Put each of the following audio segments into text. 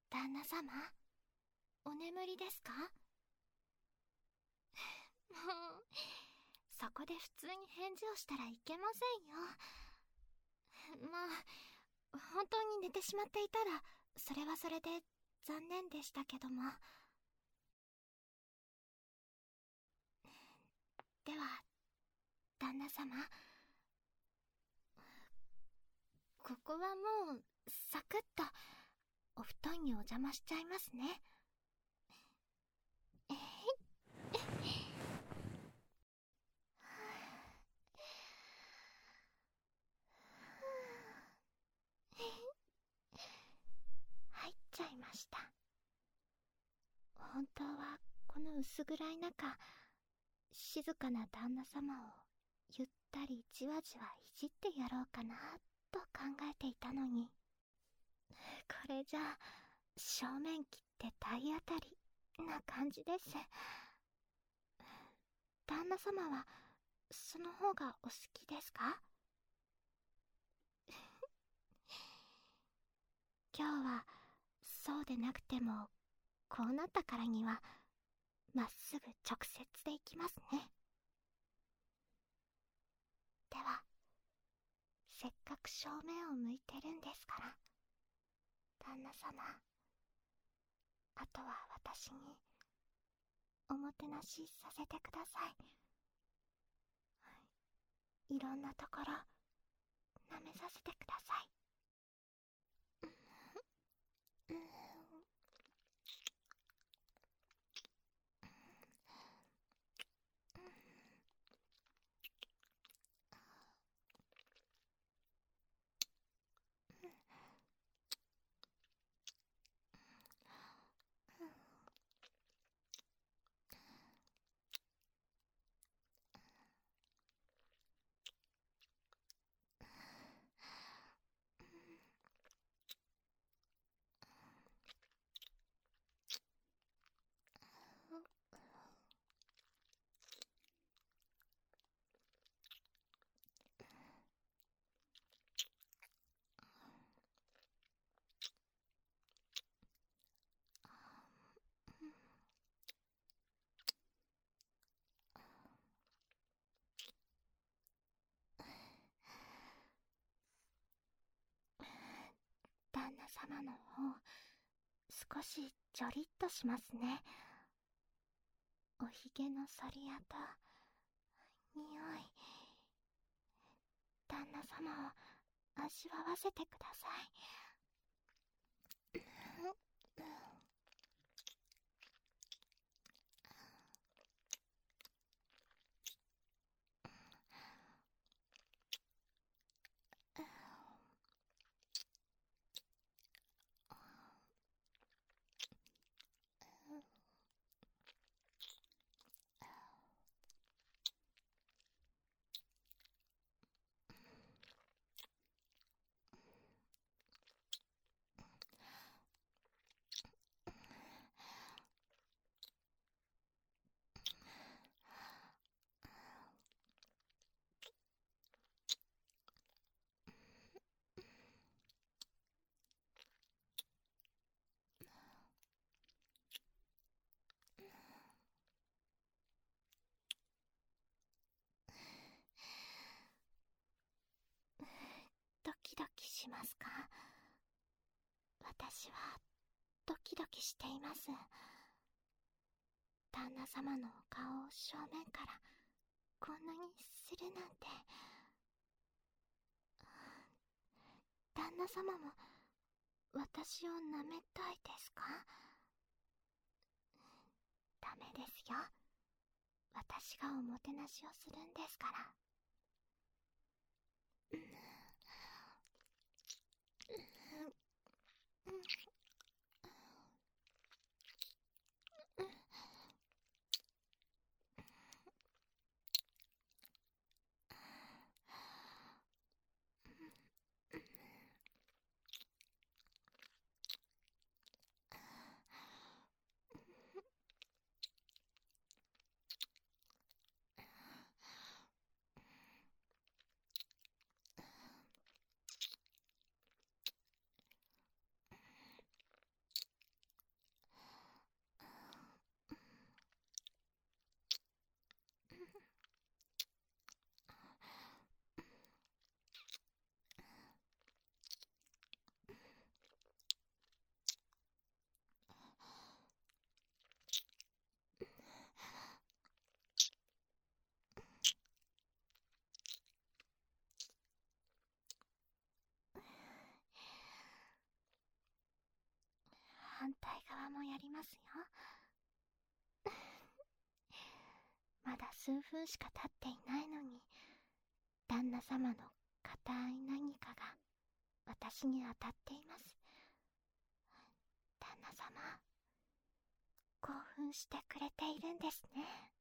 旦那様、お眠りですか？もう、そこで普通に返事をしたらいけませんよ。まあ、本当に寝てしまっていたら、それはそれで残念でしたけども。では、旦那様、ここはもう、サクッと、お布団にお邪魔しちゃいますね。入っちゃいました。本当はこの薄暗い中、静かな旦那様をゆったりじわじわいじってやろうかなと考えていたのに、これじゃあ正面切って体当たりな感じです。旦那様はその方がお好きですか？今日はそうでなくても、こうなったからにはまっすぐ直接でいきますね。では、せっかく正面を向いてるんですから、旦那様、あとは私におもてなしさせてください。いろんなところ舐めさせてください。旦那様の方、少しジョリッとしますね。おひげの剃り跡、匂い。旦那様を味わわせてください。ドキドキしますか？私はドキドキしています。旦那様のお顔を正面からこんなにするなんて。旦那様も私を舐めたいですか？ダメですよ。私がおもてなしをするんですから。 反対側もやりますよ。まだ数分しか経っていないのに、旦那様の硬い何かが私に当たっています。旦那様、興奮してくれているんですね。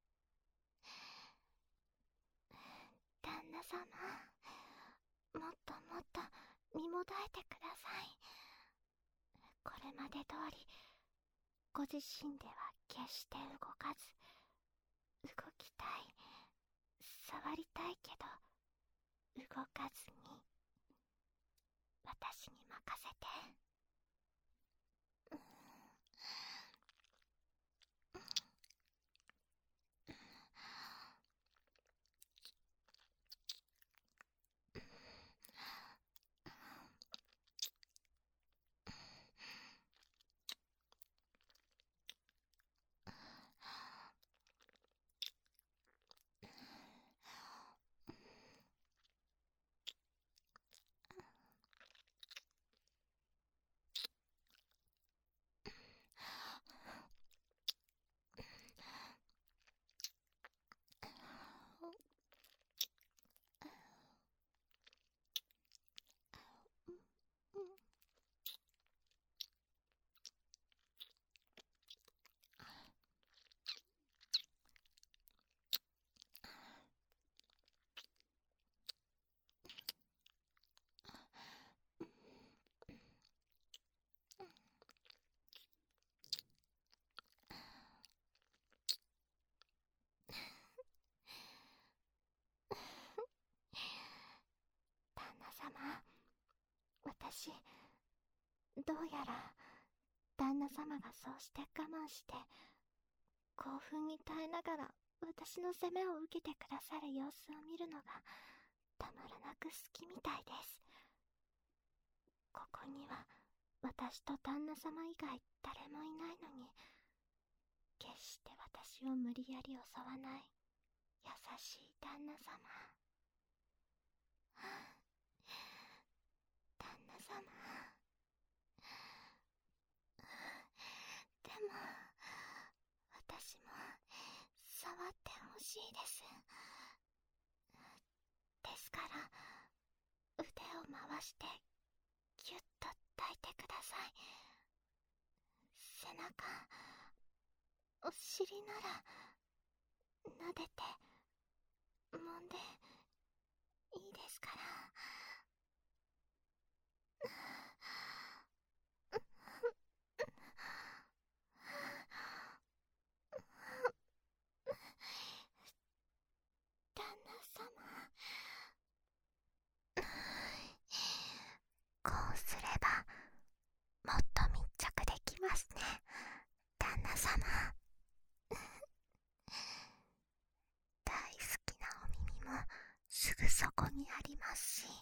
旦那様、もっともっと身もだえてください。これまで通り、ご自身では決して動かず、動きたい、触りたいけど、動かずに、私に任せて。旦那様、私、どうやら旦那様がそうして我慢して興奮に耐えながら私の責めを受けてくださる様子を見るのがたまらなく好きみたいです。ここには私と旦那様以外誰もいないのに、決して私を無理やり襲わない優しい旦那様。旦那様、でも私も触ってほしいです。ですから腕を回してギュッと抱いてください。背中、お尻なら撫でて揉んでいいですから。旦那様、こうすればもっと密着できますね、旦那様。大好きなお耳もすぐそこにありますし、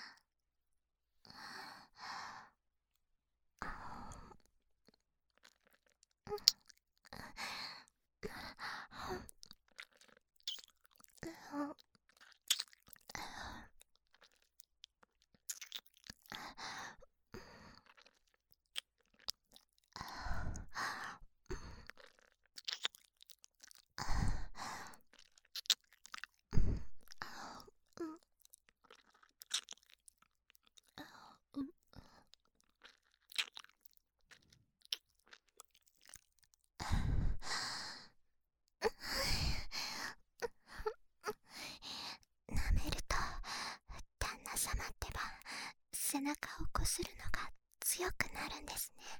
舐めると旦那様ってば背中をこするのが強くなるんですね。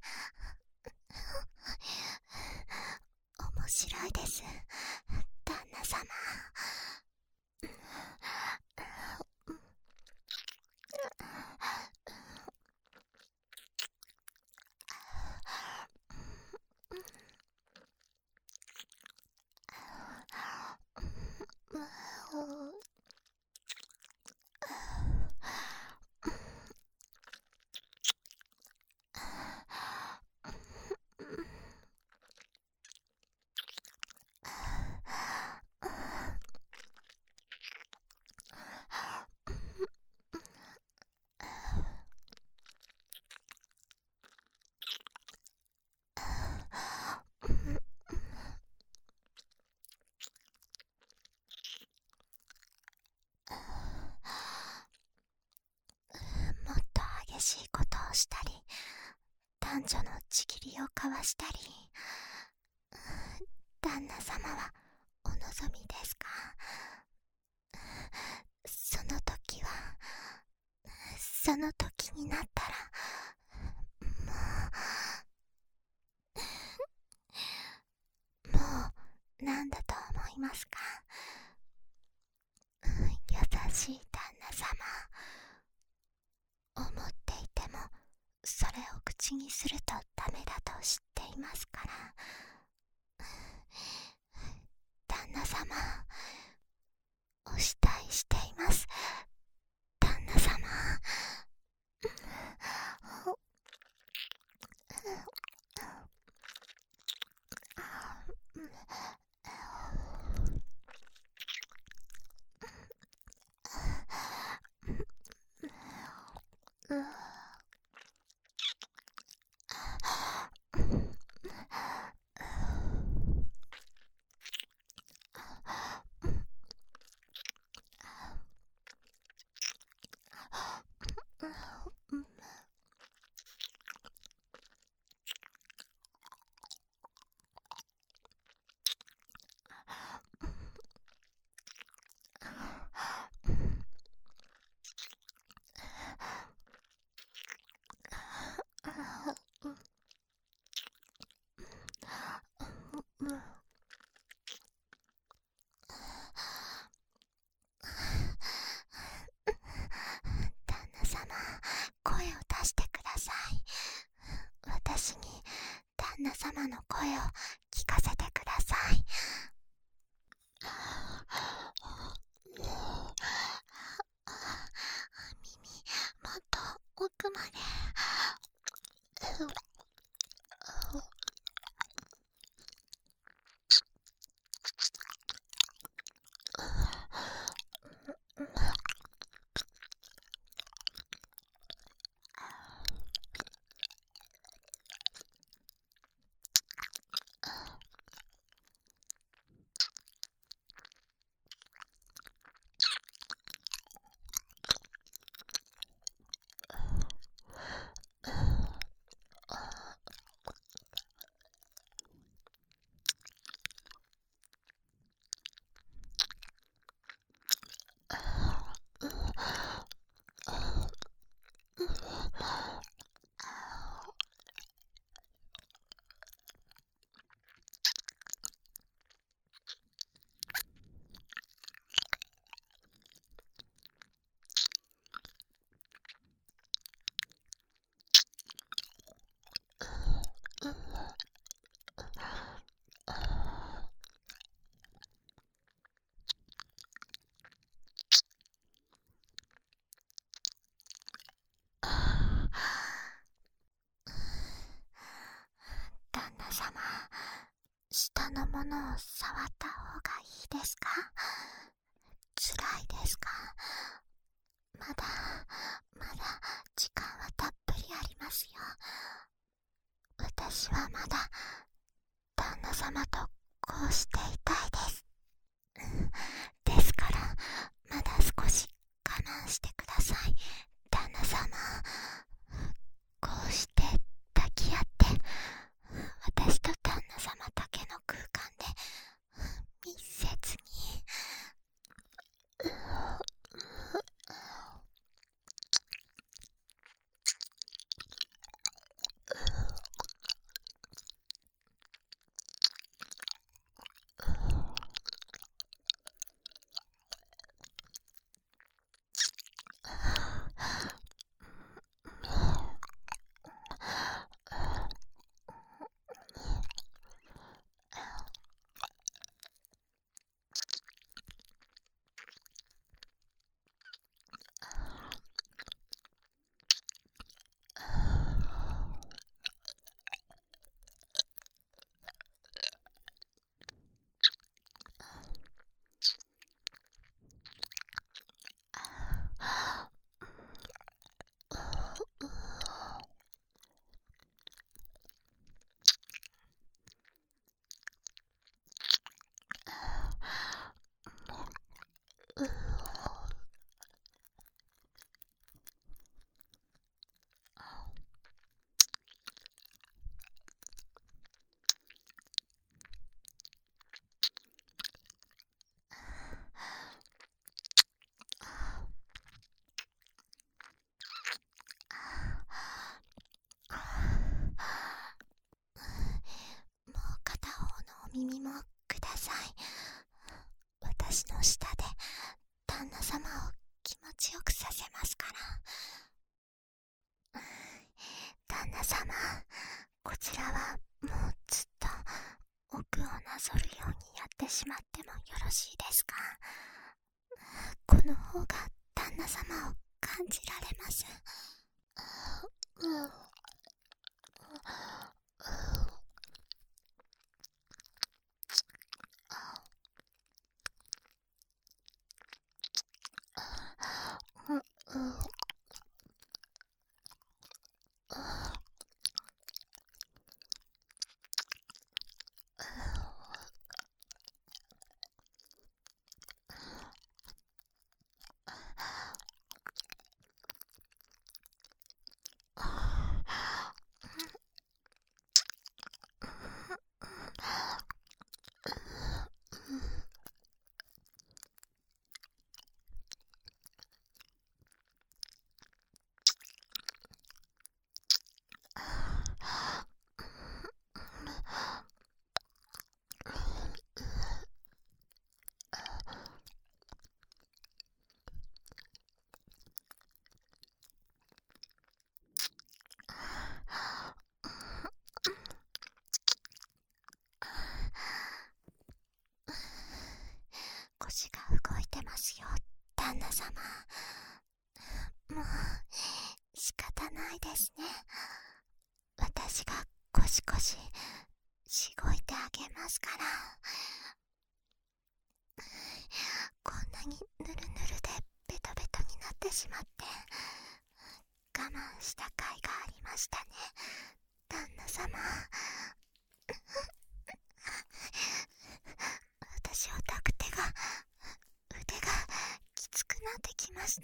面白いです、旦那様。 したり、男女のちぎりを交わしたり。旦那様はお望みですか？その時は、その時になったら、もう何だと思いますか？優しい旦那様、思っていてもそれを口にするとダメだと知っていますから。旦那様、お慕いしています。旦那様。旦那様、声を出してください。私に旦那様の声を聞かせてください。耳、もっと奥まで。旦那様、下のものを触った方がいいですか？辛いですか？まだ時間はたっぷりありますよ。私はまだ旦那様とこうしていたいです。ですからまだ少し我慢してください。旦那様、こうして抱き合って私と旦那様だけの空間で密接に。 耳もください。私の舌で旦那様を気持ちよくさせますから。旦那様、こちらはもうずっと奥をなぞるようにやってしまってもよろしいですか？この方が旦那様を感じられます。腰が動いてますよ、旦那様。もう仕方ないですね。私がゴシゴシしごいてあげますから。こんなにぬるぬるでベトベトになってしまって我慢した甲斐がありましたね、旦那様。私を抱く手が腕がきつくなってきました。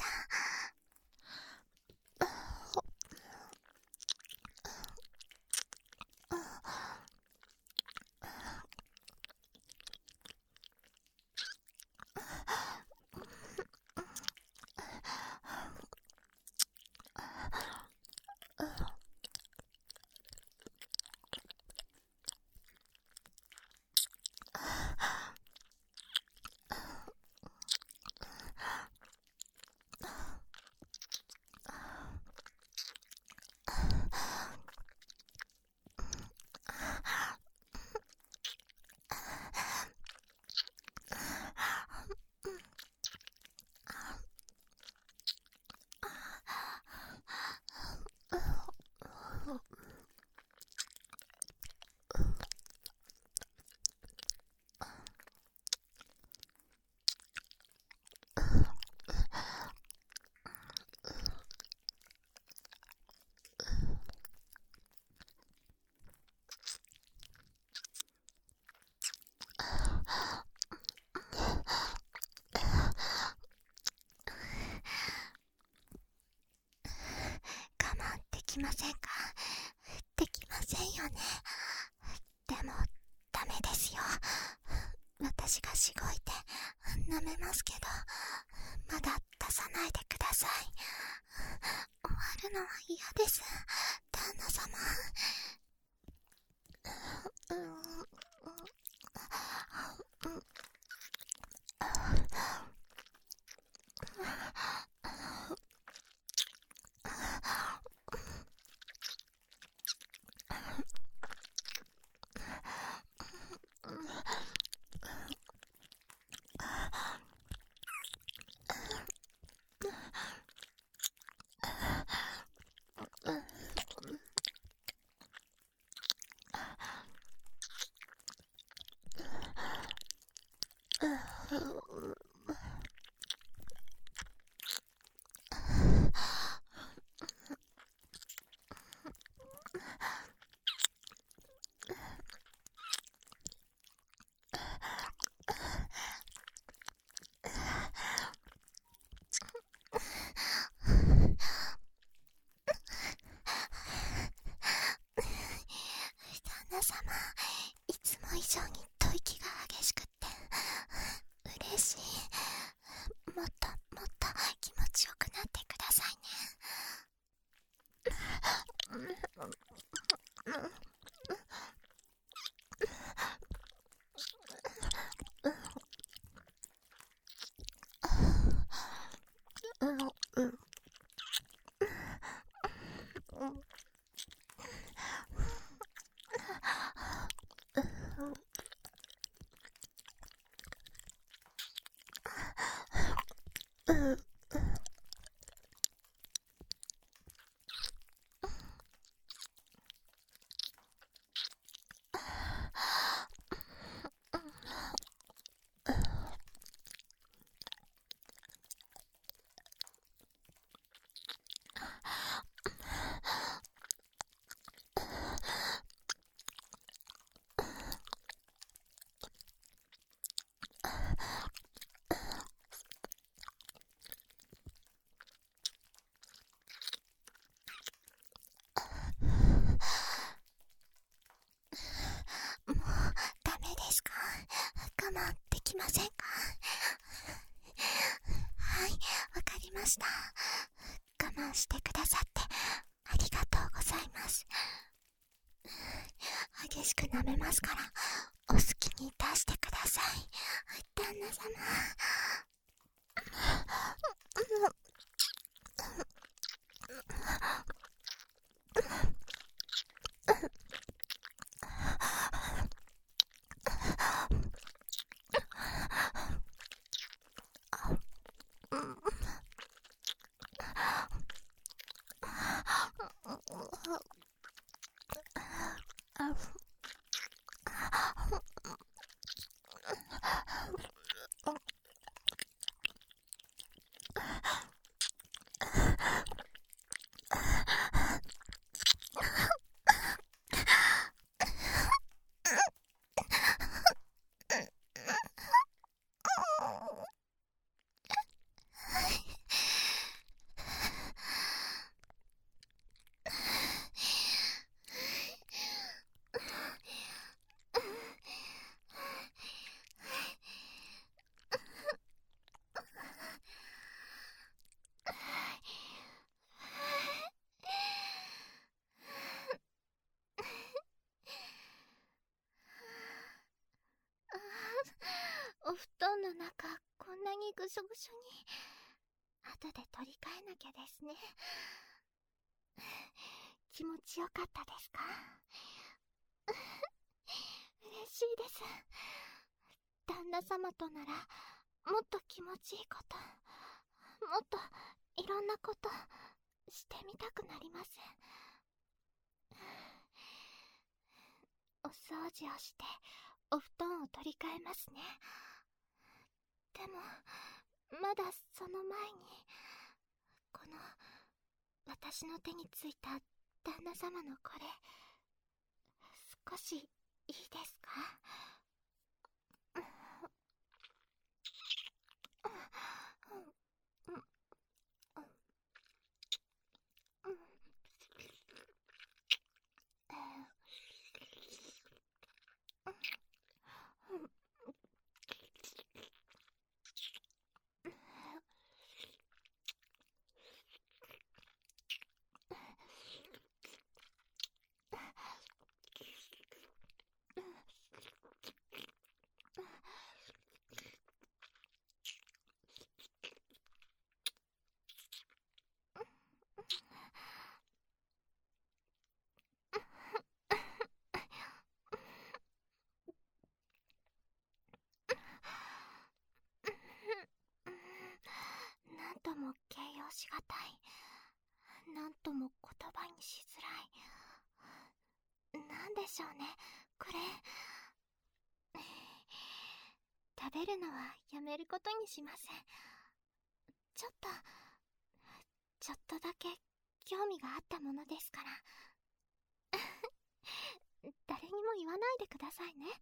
我慢できませんか？できませんよね。でもダメですよ。私がしごいて舐めますけど、まだ出さないでください。終わるのは嫌です、旦那様。旦那様、いつも以上に吐息が激しくって嬉しい。もっともっと気持ちよくなってくださいね。 我慢できませんか？はい、わかりました。我慢してくださってありがとうございます。激しく舐めますからお好きに出してください、旦那様。お布団の中こんなにぐしょぐしょに。後で取り替えなきゃですね。気持ちよかったですか？嬉しいです。旦那様とならもっと気持ちいいこと、もっといろんなことしてみたくなります。お掃除をしてお布団を取り替えますね。でもまだその前に、この私の手についた旦那様のこれ少しいいですか？なんとも形容しがたい、なんとも言葉にしづらい。なんでしょうね、これ。食べるのはやめることにします。ちょっとだけ興味があったものですから。誰にも言わないでくださいね。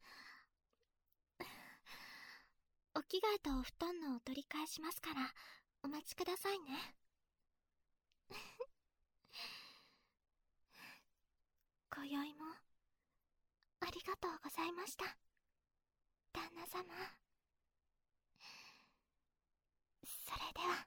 お着替えとお布団のお取り替えしますからお待ちくださいね。今宵もありがとうございました、旦那様。それでは。